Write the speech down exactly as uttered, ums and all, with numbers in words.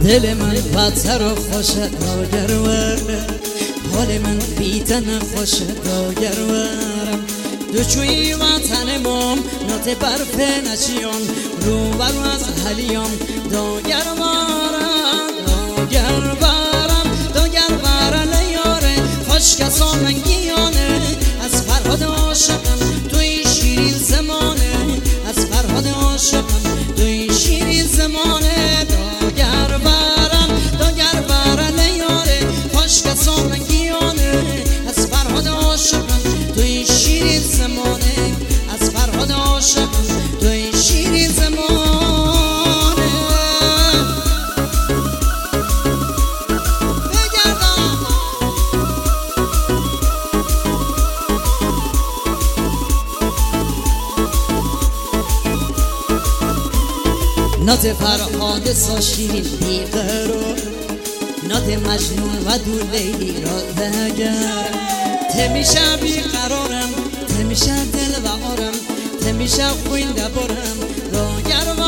دل من بدتر و خوشت داگرورم، حال من بیتن خوشت داگرورم. دوچوی وطنمم نات برف نچیان، رو برو از حلیام داگرورم. داگرورم داگرورم یاره خوش کسا من گیانه، از فرهاد عاشقم توی شیرین زمانه، از فرهاد عاشقم توی شیرین زمانه. داگرورم داگرورم یاره خوش کسا من گیانه، از فرهاد عاشقم توی شیرین زمانه، از فرهاد عاشقم توی شیرین زمانه. نات فرهاد سا شیرین بیقرار، نات مجنون و دو لیلی را دگر. تمیشه بیقرارم، تمیشه دل و آرم، تمیشه خوین دبارم داگر